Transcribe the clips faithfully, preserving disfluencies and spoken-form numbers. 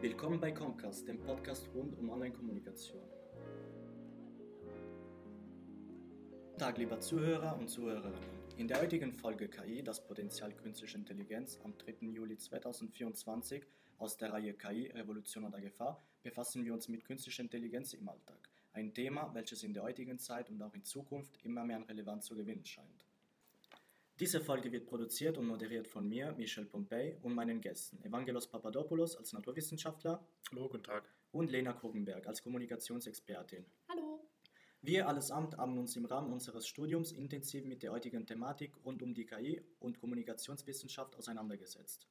Willkommen bei Comcast, dem Podcast rund um Online-Kommunikation. Guten Tag, lieber Zuhörer und Zuhörerinnen. In der heutigen Folge K I, das Potenzial künstlicher Intelligenz, am dritten Juli zweitausendvierundzwanzig aus der Reihe K I, Revolution oder Gefahr, befassen wir uns mit künstlicher Intelligenz im Alltag. Ein Thema, welches in der heutigen Zeit und auch in Zukunft immer mehr an Relevanz zu gewinnen scheint. Diese Folge wird produziert und moderiert von mir, Michel Pompey, und meinen Gästen, Evangelos Papadopoulos als Naturwissenschaftler. Hallo, guten Tag. Und Lena Krugenberg als Kommunikationsexpertin. Hallo. Wir allesamt haben uns im Rahmen unseres Studiums intensiv mit der heutigen Thematik rund um die K I und Kommunikationswissenschaft auseinandergesetzt.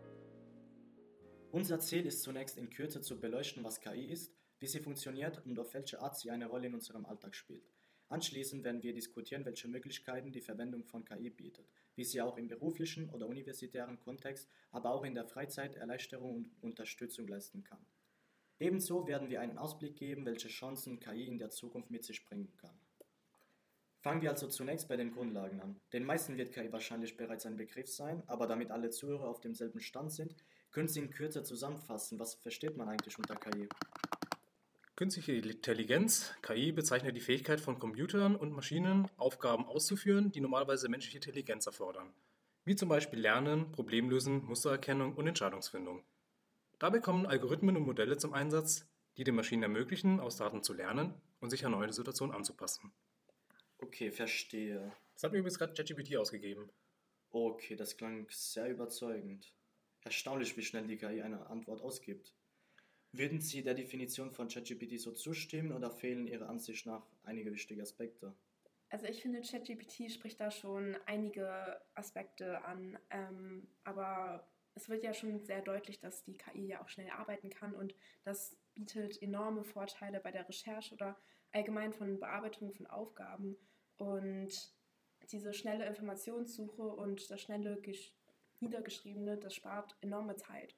Unser Ziel ist zunächst in Kürze zu beleuchten, was K I ist, wie sie funktioniert und auf welche Art sie eine Rolle in unserem Alltag spielt. Anschließend werden wir diskutieren, welche Möglichkeiten die Verwendung von K I bietet, wie sie auch im beruflichen oder universitären Kontext, aber auch in der Freizeit Erleichterung und Unterstützung leisten kann. Ebenso werden wir einen Ausblick geben, welche Chancen K I in der Zukunft mit sich bringen kann. Fangen wir also zunächst bei den Grundlagen an. Den meisten wird K I wahrscheinlich bereits ein Begriff sein, aber damit alle Zuhörer auf demselben Stand sind, können Sie in Kürze zusammenfassen, was versteht man eigentlich unter K I? Künstliche Intelligenz, K I, bezeichnet die Fähigkeit von Computern und Maschinen, Aufgaben auszuführen, die normalerweise menschliche Intelligenz erfordern, wie zum Beispiel Lernen, Problemlösen, Mustererkennung und Entscheidungsfindung. Dabei kommen Algorithmen und Modelle zum Einsatz, die den Maschinen ermöglichen, aus Daten zu lernen und sich an neue Situationen anzupassen. Okay, verstehe. Das hat mir übrigens gerade ChatGPT ausgegeben. Okay, das klang sehr überzeugend. Erstaunlich, wie schnell die K I eine Antwort ausgibt. Würden Sie der Definition von ChatGPT so zustimmen oder fehlen Ihrer Ansicht nach einige wichtige Aspekte? Also ich finde, ChatGPT spricht da schon einige Aspekte an, ähm, aber es wird ja schon sehr deutlich, dass die K I ja auch schnell arbeiten kann und das bietet enorme Vorteile bei der Recherche oder allgemein von Bearbeitung von Aufgaben. Und diese schnelle Informationssuche und das schnelle Gesch- Niedergeschriebene, das spart enorme Zeit.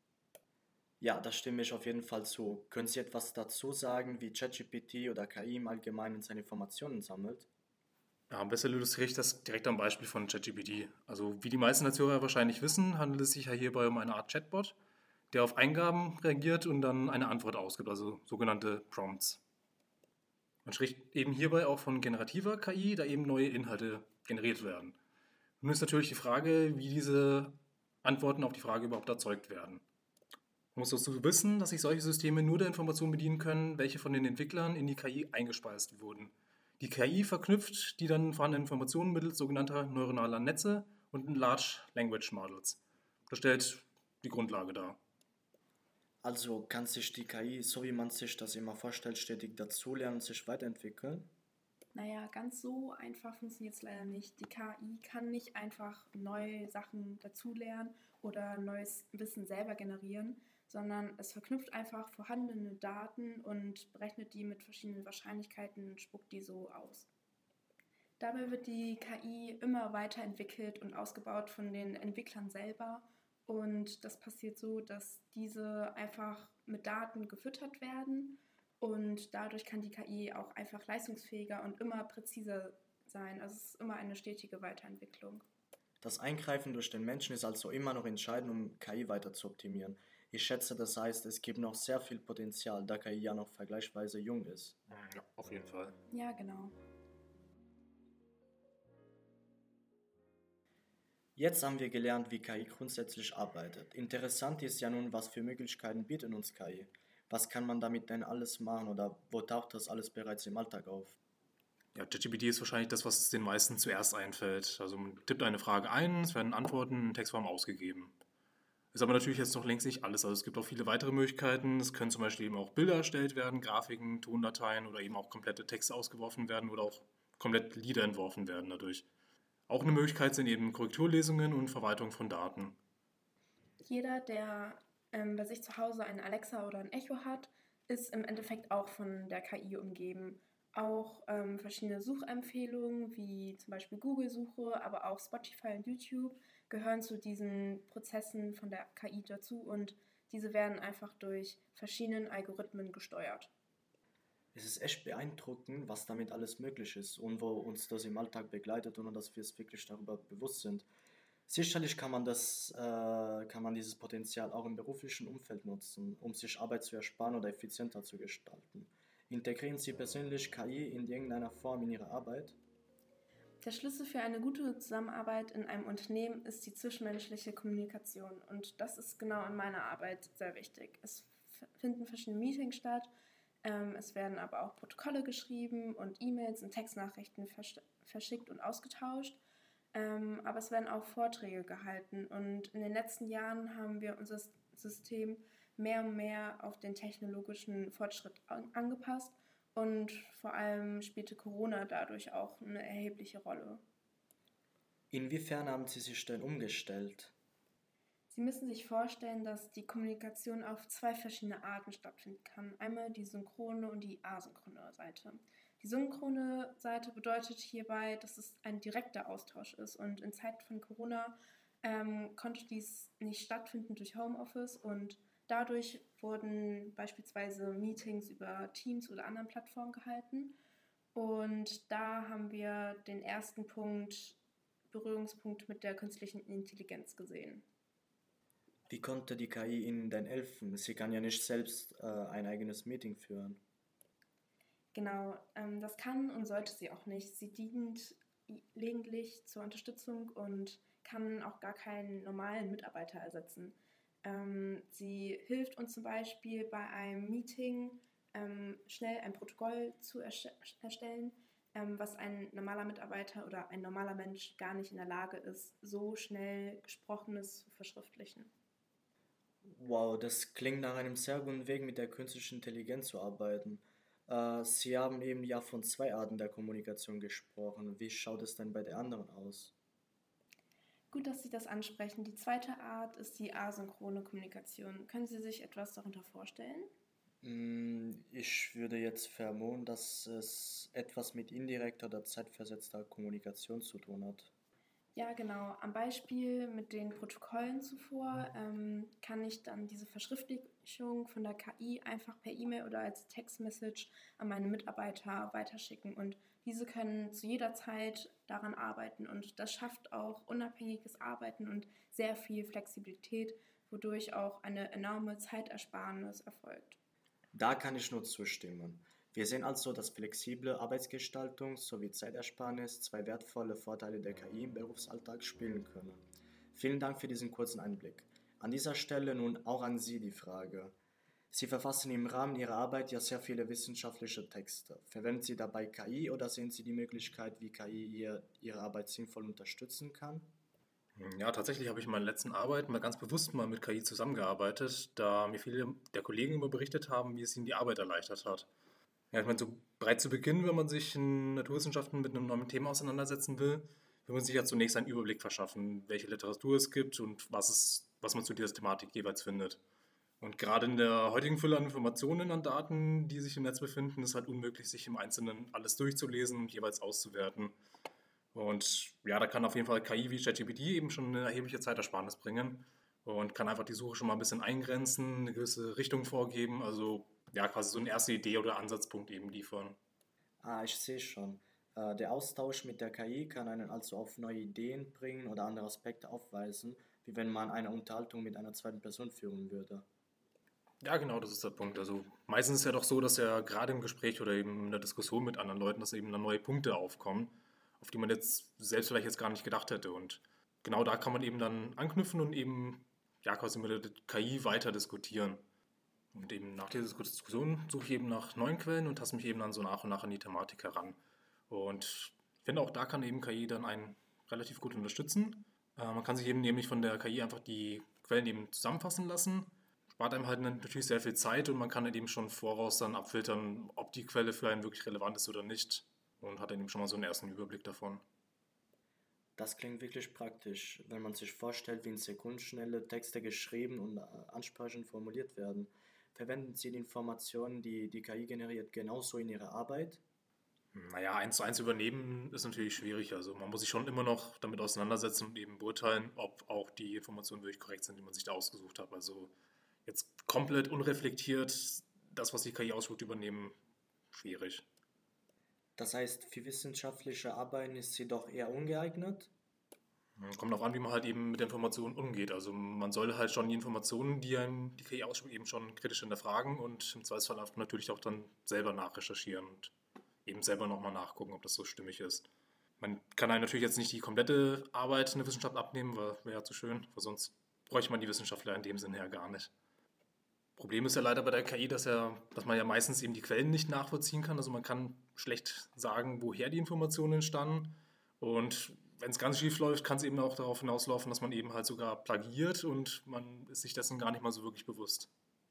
Ja, da stimme ich auf jeden Fall zu. Können Sie etwas dazu sagen, wie ChatGPT oder K I im Allgemeinen seine Informationen sammelt? Ja, am besten illustriere ich das direkt am Beispiel von ChatGPT. Also wie die meisten der Zuhörer wahrscheinlich wissen, handelt es sich ja hierbei um eine Art Chatbot, der auf Eingaben reagiert und dann eine Antwort ausgibt, also sogenannte Prompts. Man spricht eben hierbei auch von generativer K I, da eben neue Inhalte generiert werden. Nun ist natürlich die Frage, wie diese Antworten auf die Frage überhaupt erzeugt werden. Man muss dazu wissen, dass sich solche Systeme nur der Information bedienen können, welche von den Entwicklern in die K I eingespeist wurden. Die K I verknüpft die dann vorhandenen Informationen mittels sogenannter neuronaler Netze und Large Language Models. Das stellt die Grundlage dar. Also kann sich die K I, so wie man sich das immer vorstellt, stetig dazulernen und sich weiterentwickeln? Naja, ganz so einfach funktioniert es leider nicht. Die K I kann nicht einfach neue Sachen dazulernen oder neues Wissen selber generieren, sondern es verknüpft einfach vorhandene Daten und berechnet die mit verschiedenen Wahrscheinlichkeiten und spuckt die so aus. Dabei wird die K I immer weiterentwickelt und ausgebaut von den Entwicklern selber. Und das passiert so, dass diese einfach mit Daten gefüttert werden. Und dadurch kann die K I auch einfach leistungsfähiger und immer präziser sein. Also es ist immer eine stetige Weiterentwicklung. Das Eingreifen durch den Menschen ist also immer noch entscheidend, um K I weiter zu optimieren. Ich schätze, das heißt, es gibt noch sehr viel Potenzial, da K I ja noch vergleichsweise jung ist. Ja, auf jeden Fall. Ja, genau. Jetzt haben wir gelernt, wie K I grundsätzlich arbeitet. Interessant ist ja nun, was für Möglichkeiten bietet uns K I. Was kann man damit denn alles machen oder wo taucht das alles bereits im Alltag auf? Ja, ChatGPT ist wahrscheinlich das, was den meisten zuerst einfällt. Also man tippt eine Frage ein, es werden Antworten in Textform ausgegeben. Ist aber natürlich jetzt noch längst nicht alles. Also es gibt auch viele weitere Möglichkeiten. Es können zum Beispiel eben auch Bilder erstellt werden, Grafiken, Tondateien oder eben auch komplette Texte ausgeworfen werden oder auch komplett Lieder entworfen werden dadurch. Auch eine Möglichkeit sind eben Korrekturlesungen und Verwaltung von Daten. Jeder, der ähm, bei sich zu Hause ein Alexa oder ein Echo hat, ist im Endeffekt auch von der K I umgeben. Auch ähm, verschiedene Suchempfehlungen wie zum Beispiel Google-Suche, aber auch Spotify und YouTube gehören zu diesen Prozessen von der K I dazu und diese werden einfach durch verschiedene Algorithmen gesteuert. Es ist echt beeindruckend, was damit alles möglich ist und wo uns das im Alltag begleitet, ohne dass wir es wirklich darüber bewusst sind. Sicherlich kann man das, äh, kann man dieses Potenzial auch im beruflichen Umfeld nutzen, um sich Arbeit zu ersparen oder effizienter zu gestalten. Integrieren Sie persönlich K I in irgendeiner Form in Ihre Arbeit? Der Schlüssel für eine gute Zusammenarbeit in einem Unternehmen ist die zwischenmenschliche Kommunikation und das ist genau in meiner Arbeit sehr wichtig. Es f- finden verschiedene Meetings statt, ähm, es werden aber auch Protokolle geschrieben und E-Mails und Textnachrichten versch- verschickt und ausgetauscht, ähm, aber es werden auch Vorträge gehalten und in den letzten Jahren haben wir unser S- System mehr und mehr auf den technologischen Fortschritt an- angepasst und vor allem spielte Corona dadurch auch eine erhebliche Rolle. Inwiefern haben Sie sich denn umgestellt? Sie müssen sich vorstellen, dass die Kommunikation auf zwei verschiedene Arten stattfinden kann. Einmal die synchrone und die asynchrone Seite. Die synchrone Seite bedeutet hierbei, dass es ein direkter Austausch ist und in Zeiten von Corona ähm, konnte dies nicht stattfinden durch Homeoffice und dadurch wurden beispielsweise Meetings über Teams oder anderen Plattformen gehalten. Und da haben wir den ersten Punkt, Berührungspunkt mit der künstlichen Intelligenz gesehen. Wie konnte die K I Ihnen denn helfen? Sie kann ja nicht selbst äh, ein eigenes Meeting führen. Genau, ähm, das kann und sollte sie auch nicht. Sie dient lediglich zur Unterstützung und kann auch gar keinen normalen Mitarbeiter ersetzen. Ähm, sie hilft uns zum Beispiel bei einem Meeting ähm, schnell ein Protokoll zu erste- erstellen, ähm, was ein normaler Mitarbeiter oder ein normaler Mensch gar nicht in der Lage ist, so schnell Gesprochenes zu verschriftlichen. Wow, das klingt nach einem sehr guten Weg, mit der künstlichen Intelligenz zu arbeiten. Äh, Sie haben eben ja von zwei Arten der Kommunikation gesprochen. Wie schaut es denn bei der anderen aus? Gut, dass Sie das ansprechen. Die zweite Art ist die asynchrone Kommunikation. Können Sie sich etwas darunter vorstellen? Mm, Ich würde jetzt vermuten, dass es etwas mit indirekter oder zeitversetzter Kommunikation zu tun hat. Ja, genau. Am Beispiel mit den Protokollen zuvor ähm, kann ich dann diese Verschriftlichung von der K I einfach per E-Mail oder als Textmessage an meine Mitarbeiter weiterschicken und diese können zu jeder Zeit daran arbeiten und das schafft auch unabhängiges Arbeiten und sehr viel Flexibilität, wodurch auch eine enorme Zeitersparnis erfolgt. Da kann ich nur zustimmen. Wir sehen also, dass flexible Arbeitsgestaltung sowie Zeitersparnis zwei wertvolle Vorteile der K I im Berufsalltag spielen können. Vielen Dank für diesen kurzen Einblick. An dieser Stelle nun auch an Sie die Frage. Sie verfassen im Rahmen Ihrer Arbeit ja sehr viele wissenschaftliche Texte. Verwenden Sie dabei K I oder sehen Sie die Möglichkeit, wie K I ihr, Ihre Arbeit sinnvoll unterstützen kann? Ja, tatsächlich habe ich in meiner letzten Arbeit mal ganz bewusst mal mit K I zusammengearbeitet, da mir viele der Kollegen immer berichtet haben, wie es ihnen die Arbeit erleichtert hat. Ja, ich meine, so bereits zu Beginn, wenn man sich in Naturwissenschaften mit einem neuen Thema auseinandersetzen will, will man sich ja zunächst einen Überblick verschaffen, welche Literatur es gibt und was, es, was man zu dieser Thematik jeweils findet. Und gerade in der heutigen Fülle an Informationen, an Daten, die sich im Netz befinden, ist halt unmöglich, sich im Einzelnen alles durchzulesen und jeweils auszuwerten. Und ja, da kann auf jeden Fall K I wie ChatGPT eben schon eine erhebliche Zeitersparnis bringen und kann einfach die Suche schon mal ein bisschen eingrenzen, eine gewisse Richtung vorgeben, also ja, quasi so eine erste Idee oder Ansatzpunkt eben liefern. Ah, ich sehe schon. Äh, Der Austausch mit der K I kann einen also auf neue Ideen bringen oder andere Aspekte aufweisen, wie wenn man eine Unterhaltung mit einer zweiten Person führen würde. Ja, genau, das ist der Punkt. Also meistens ist es ja doch so, dass ja gerade im Gespräch oder eben in der Diskussion mit anderen Leuten, dass eben dann neue Punkte aufkommen, auf die man jetzt selbst vielleicht jetzt gar nicht gedacht hätte. Und genau da kann man eben dann anknüpfen und eben ja quasi mit der K I weiter diskutieren. Und eben nach dieser Diskussion suche ich eben nach neuen Quellen und taste mich eben dann so nach und nach an die Thematik heran. Und ich finde auch da kann eben K I dann einen relativ gut unterstützen. Äh, man kann sich eben nämlich von der K I einfach die Quellen eben zusammenfassen lassen. Spart einem halt natürlich sehr viel Zeit und man kann halt eben schon voraus dann abfiltern, ob die Quelle für einen wirklich relevant ist oder nicht. Und hat dann eben schon mal so einen ersten Überblick davon. Das klingt wirklich praktisch, wenn man sich vorstellt, wie in Sekundenschnelle Texte geschrieben und äh, ansprechend formuliert werden. Verwenden Sie die Informationen, die die K I generiert, genauso in Ihrer Arbeit? Naja, eins zu eins übernehmen ist natürlich schwierig. Also man muss sich schon immer noch damit auseinandersetzen und eben beurteilen, ob auch die Informationen wirklich korrekt sind, die man sich da ausgesucht hat. Also jetzt komplett unreflektiert das, was die K I ausspuckt, übernehmen, schwierig. Das heißt, für wissenschaftliche Arbeiten ist sie doch eher ungeeignet? Kommt auch an, wie man halt eben mit der Information umgeht. Also man soll halt schon die Informationen, die einem die K I ausspricht, eben schon kritisch hinterfragen und im Zweifelsfall auch natürlich auch dann selber nachrecherchieren und eben selber nochmal nachgucken, ob das so stimmig ist. Man kann einem natürlich jetzt nicht die komplette Arbeit in der Wissenschaft abnehmen, weil wäre ja zu schön, weil sonst bräuchte man die Wissenschaftler in dem Sinne ja gar nicht. Problem ist ja leider bei der K I, dass, er, dass man ja meistens eben die Quellen nicht nachvollziehen kann. Also man kann schlecht sagen, woher die Informationen entstanden. Und wenn es ganz schief läuft, kann es eben auch darauf hinauslaufen, dass man eben halt sogar plagiiert und man ist sich dessen gar nicht mal so wirklich bewusst.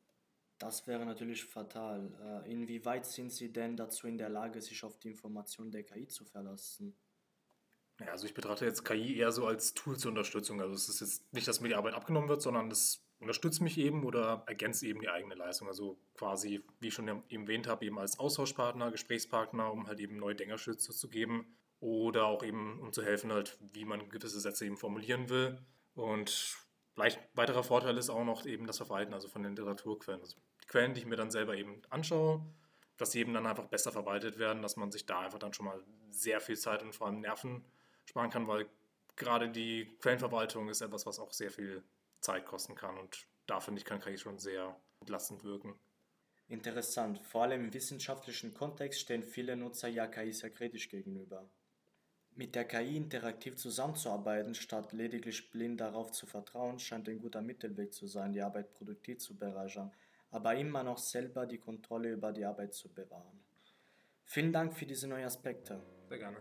Das wäre natürlich fatal. Äh, Inwieweit sind Sie denn dazu in der Lage, sich auf die Information der K I zu verlassen? Ja, also ich betrachte jetzt K I eher so als Tool zur Unterstützung. Also es ist jetzt nicht, dass mir die Arbeit abgenommen wird, sondern es unterstützt mich eben oder ergänzt eben die eigene Leistung. Also quasi, wie ich schon eben erwähnt habe, eben als Austauschpartner, Gesprächspartner, um halt eben neue Denkerstütze zu geben oder auch eben um zu helfen, halt, wie man gewisse Sätze eben formulieren will. Und vielleicht weiterer Vorteil ist auch noch eben das Verwalten, also von den Literaturquellen. Also die Quellen, die ich mir dann selber eben anschaue, dass sie eben dann einfach besser verwaltet werden, dass man sich da einfach dann schon mal sehr viel Zeit und vor allem Nerven sparen kann, weil gerade die Quellenverwaltung ist etwas, was auch sehr viel Zeit kosten kann und da finde ich, kann K I schon sehr entlastend wirken. Interessant. Vor allem im wissenschaftlichen Kontext stehen viele Nutzer ja K I sehr kritisch gegenüber. Mit der K I interaktiv zusammenzuarbeiten, statt lediglich blind darauf zu vertrauen, scheint ein guter Mittelweg zu sein, die Arbeit produktiv zu bereichern, aber immer noch selber die Kontrolle über die Arbeit zu bewahren. Vielen Dank für diese neuen Aspekte. Sehr gerne.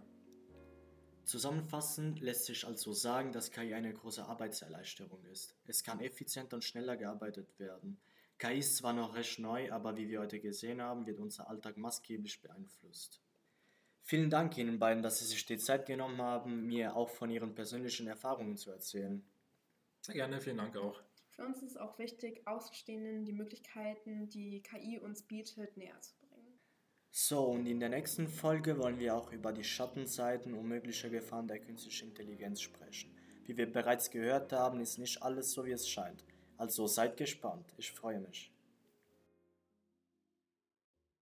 Zusammenfassend lässt sich also sagen, dass K I eine große Arbeitserleichterung ist. Es kann effizienter und schneller gearbeitet werden. K I ist zwar noch recht neu, aber wie wir heute gesehen haben, wird unser Alltag maßgeblich beeinflusst. Vielen Dank Ihnen beiden, dass Sie sich die Zeit genommen haben, mir auch von Ihren persönlichen Erfahrungen zu erzählen. Sehr gerne, vielen Dank auch. Für uns ist es auch wichtig, Außenstehenden die Möglichkeiten, die K I uns bietet, näher zu bringen. So, und in der nächsten Folge wollen wir auch über die Schattenseiten und mögliche Gefahren der künstlichen Intelligenz sprechen. Wie wir bereits gehört haben, ist nicht alles so, wie es scheint. Also seid gespannt, ich freue mich.